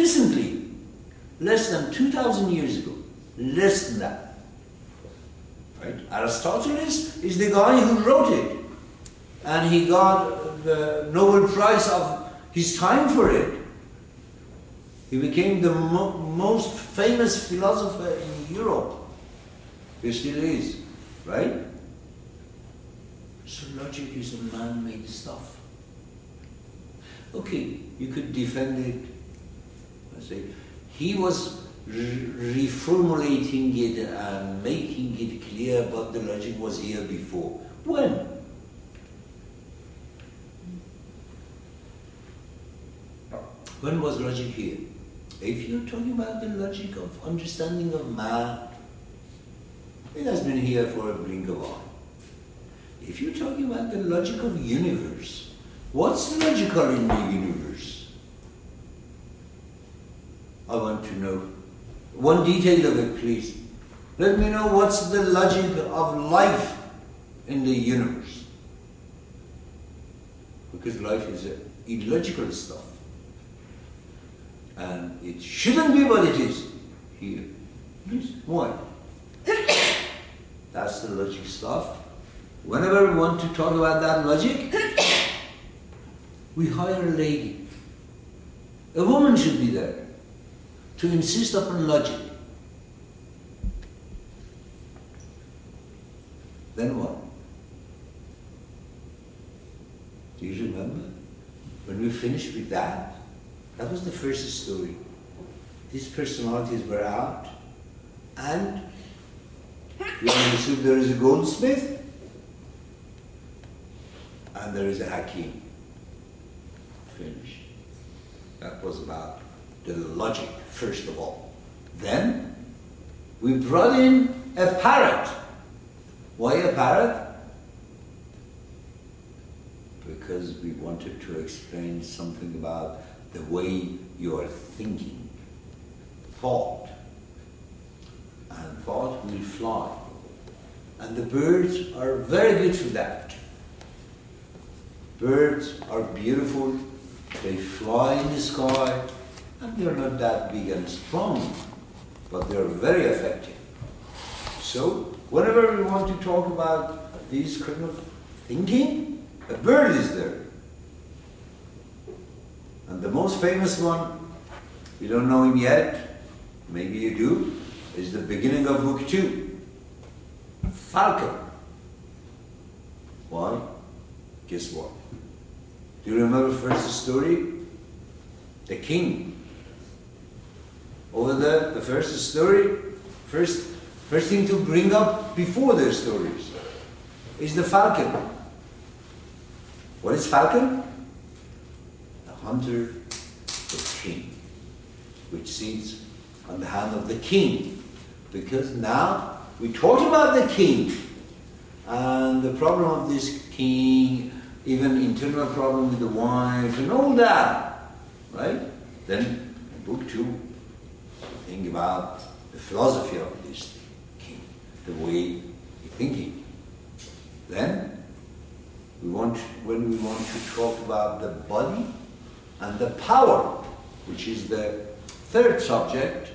recently, less than 2,000 years ago, less than that. Right? Aristotle is the guy who wrote it, and he got the Nobel Prize of his time for it. He became the most famous philosopher in Europe. He still is, right? So logic is a man-made stuff. Okay, you could defend it. I say he was reformulating it and making it clear, but the logic was here before. When? When was logic here? If you're talking about the logic of understanding of man, it has been here for a blink of an eye. If you're talking about the logic of universe, what's logical in the universe? I want to know. One detail of it, please. Let me know what's the logic of life in the universe. Because life is illogical stuff. And it shouldn't be what it is here. Please, why? That's the logic stuff. Whenever we want to talk about that logic, we hire a lady. A woman should be there to insist upon logic. Then what? Do you remember? When we finished with that, that was the first story. These personalities were out, and you understood there is a goldsmith, and there is a Hakim. Finished. That was about the logic, first of all. Then, we brought in a parrot. Why a parrot? Because we wanted to explain something about the way you are thinking. Thought. And thought will fly. And the birds are very good for that. Birds are beautiful, they fly in the sky, and they're not that big and strong, but they're very effective. So, whenever we want to talk about these kind of thinking, a bird is there. And the most famous one, you don't know him yet, maybe you do, is the beginning of book 2. Falcon. Why? Guess what? Do you remember first story? The king. Over there, the first story, first thing to bring up before their stories is the falcon. What is falcon? The hunter, the king, which sits on the hand of the king. Because now we talked about the king and the problem of this king, even internal problem with the wife and all that, right? Then in book 2, think about the philosophy of this king, the way he's thinking. Then when we want to talk about the body and the power, which is the third subject,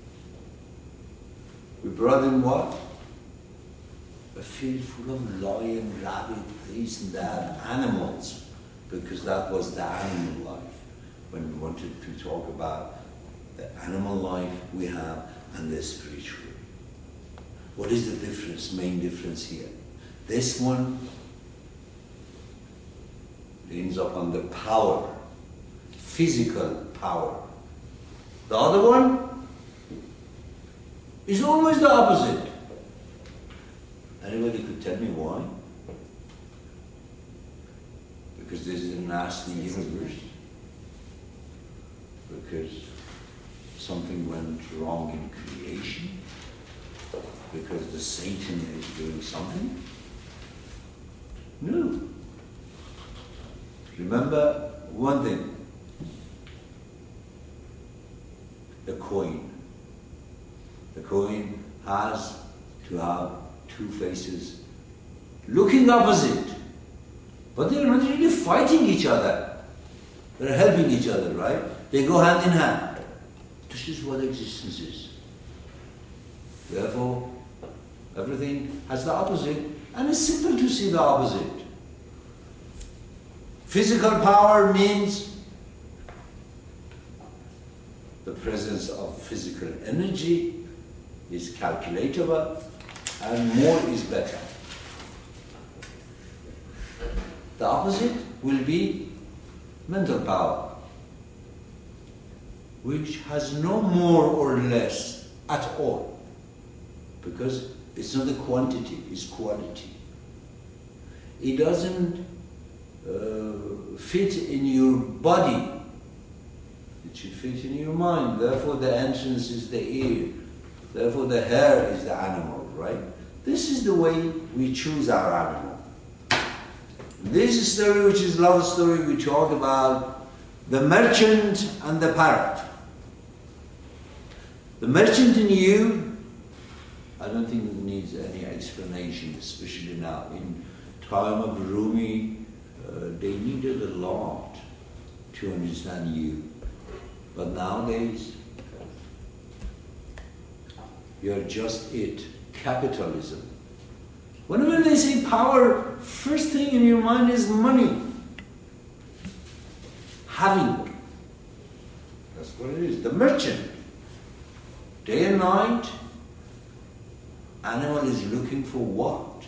we brought in what? A field full of lion, rabbit, this and that, animals, because that was the animal life. When we wanted to talk about the animal life we have and the spiritual. What is the difference, main difference here? This one leans upon the power, physical power. The other one is always the opposite. Anybody could tell me why? Because this is a nasty universe. Because something went wrong in creation. Because the Satan is doing something. No. Remember one thing. The coin. The coin has to have two faces looking opposite, but they're not really fighting each other. They're helping each other, right? They go hand in hand. This is what existence is. Therefore, everything has the opposite, and it's simple to see the opposite. Physical power means the presence of physical energy is calculatable, and more is better. The opposite will be mental power, which has no more or less at all, because it's not a quantity, it's quality. It doesn't fit in your body, it should fit in your mind. Therefore the entrance is the ear, therefore the hair is the animal, right? This is the way we choose our animal. This story, which is love story, we talk about the merchant and the parrot. The merchant in you, I don't think it needs any explanation, especially now. In time of Rumi, they needed a lot to understand you. But nowadays, you're just it. Capitalism. Whenever they say power, first thing in your mind is money. Having. That's what it is. The merchant. Day and night, animal is looking for what?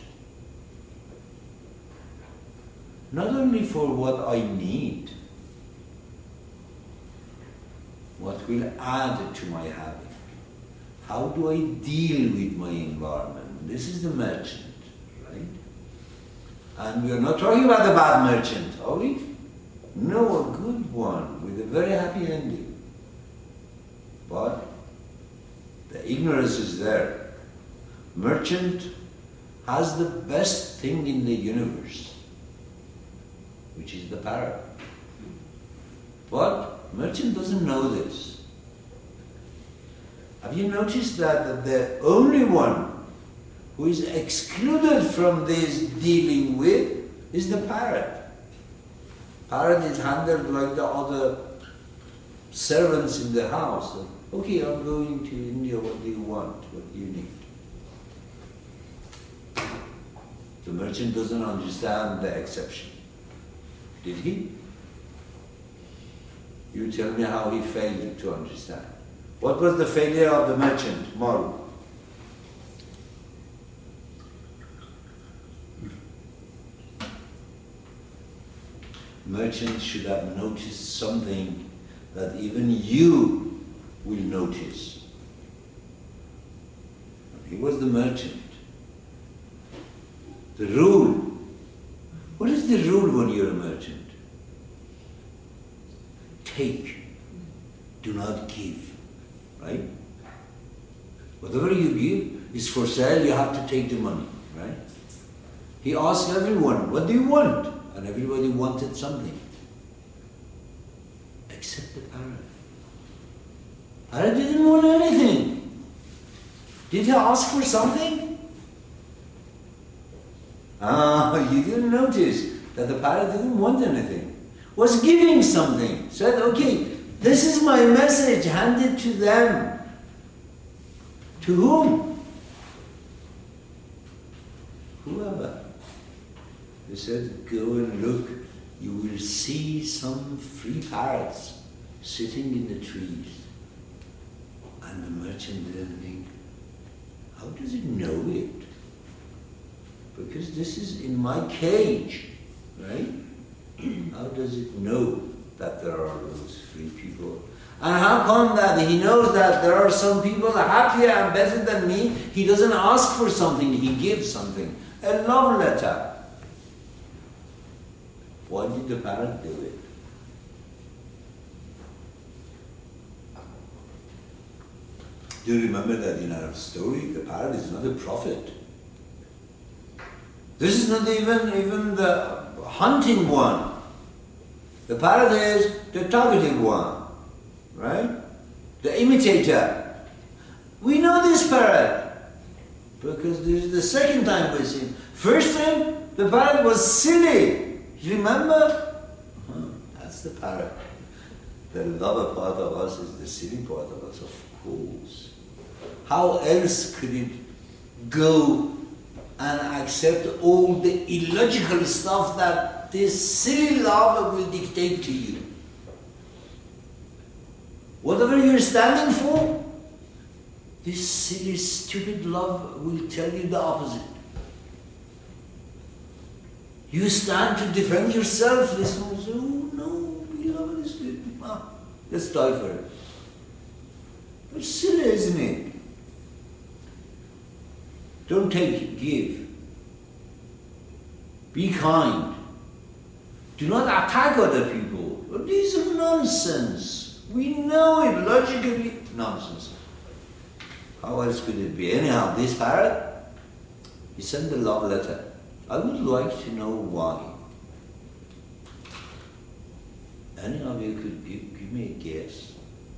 Not only for what I need, what will add to my having. How do I deal with my environment? This is the merchant, right? And we are not talking about a bad merchant, are we? No, a good one with a very happy ending. But the ignorance is there. Merchant has the best thing in the universe, which is the parrot. But merchant doesn't know this. Have you noticed that the only one who is excluded from this dealing with is the parrot? Parrot is handled like the other servants in the house. Okay, I'm going to India, what do you want? What do you need? The merchant doesn't understand the exception. Did he? You tell me how he failed to understand. What was the failure of the merchant, Maru? Merchant should have noticed something that even you will notice. He was the merchant. The rule. What is the rule when you're a merchant? Take. Do not give. Right? Whatever you give is for sale, you have to take the money. Right? He asked everyone, what do you want? And everybody wanted something. Except the parrot. Parrot didn't want anything. Did he ask for something? You didn't notice that the parrot didn't want anything. Was giving something. Said, okay, this is my message, hand it to them. To whom? Whoever. He said, go and look, you will see some free parrots sitting in the trees. And the merchant didn't think, how does it know it? Because this is in my cage, right? How does it know that there are those free people? And how come that he knows that there are some people happier and better than me? He doesn't ask for something, he gives something. A love letter. Why did the parrot do it? Do you remember that in our story, the parrot is not a prophet? This is not even the hunting one. The parrot is the talkative one, right? The imitator. We know this parrot because this is the second time we see him. First time, the parrot was silly. You remember? That's the parrot. The lover part of us is the silly part of us, of course. How else could it go and accept all the illogical stuff that this silly love will dictate to you? Whatever you're standing for, this silly, stupid love will tell you the opposite. You stand to defend yourself, this one says, oh no, beloved is good. Ah, let's die for it. It's silly, isn't it? Don't take, give. Be kind. Do not attack other people. But these are nonsense. We know it logically. Nonsense. How else could it be? Anyhow, this parrot, he sent a love letter. I would like to know why. Any of you could give me a guess?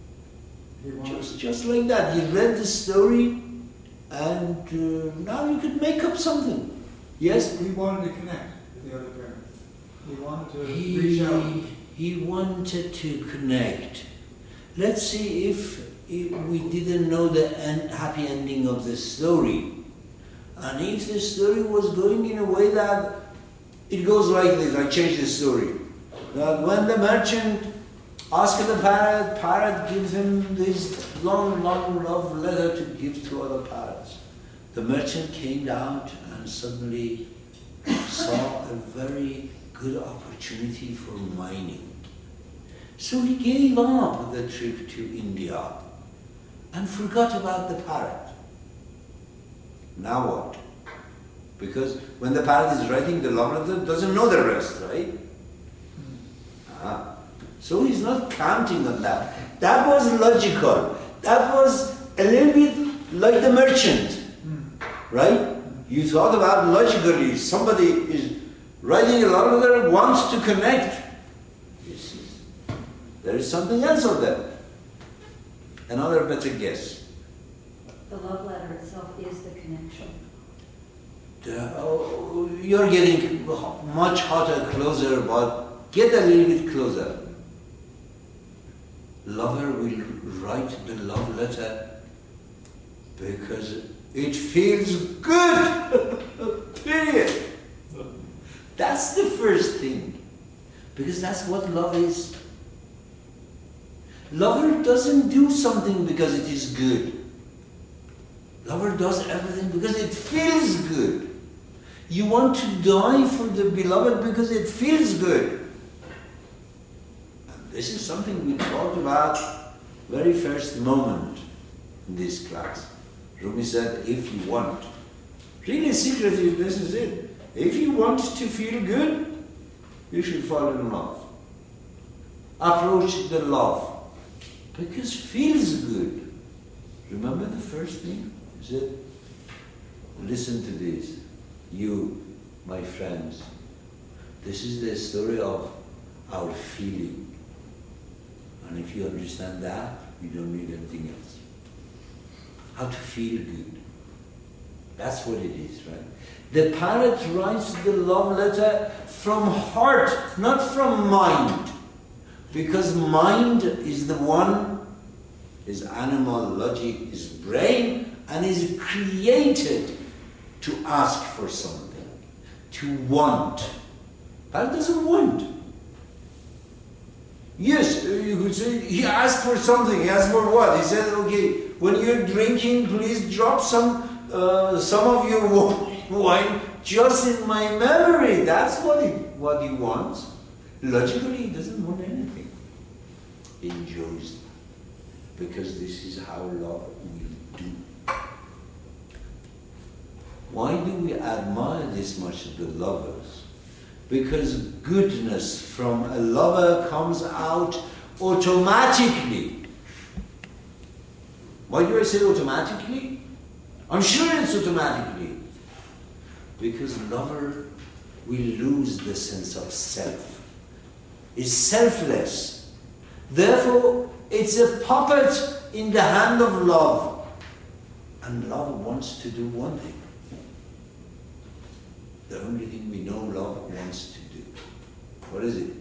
Just like that. You read the story and now you could make up something. Yes? He wanted to connect with the other parent. He wanted to reach out. He wanted to connect. Let's see if we didn't know the happy ending of the story. And if the story was going in a way that it goes like this, I changed the story. That when the merchant asked the parrot gives him this long, long love letter to give to other parrots. The merchant came out and suddenly saw a very good opportunity for mining. So he gave up the trip to India and forgot about the parrot. Now what? Because when the parrot is writing the love letter, doesn't know the rest, right? So he's not counting on that. That was logical. That was a little bit like the merchant, right? You thought about logically. Somebody is writing a love letter, wants to connect. There is something else of that. Another better guess. The love letter itself is the connection. You're getting much hotter, closer, but get a little bit closer. Lover will write the love letter because it feels good. Period. That's the first thing. Because that's what love is. Lover doesn't do something because it is good. Lover does everything because it feels good. You want to die for the beloved because it feels good. And this is something we talked about very first moment in this class. Rumi said, if you want, really secretly this is it. If you want to feel good, you should fall in love. Approach the love. Because feels good. Remember the first thing? He said, listen to this. You, my friends, this is the story of our feeling. And if you understand that, you don't need anything else. How to feel good. That's what it is, right? The parrot writes the love letter from heart, not from mind. Because mind is the one, is animal logic, is brain, and is created to ask for something, to want. Parrot doesn't want. Yes, you could say, he asked for something. He asked for what? He said, okay, when you're drinking, please drop some of your wine just in my memory. That's what he wants. Logically, he doesn't want anything. He enjoys it. Because this is how love will do. Why do we admire this much of the lovers? Because goodness from a lover comes out automatically. Why do I say automatically? I'm sure it's automatically. Because lover will lose the sense of self. Is selfless. Therefore, it's a puppet in the hand of love. And love wants to do one thing. The only thing we know love wants to do. What is it?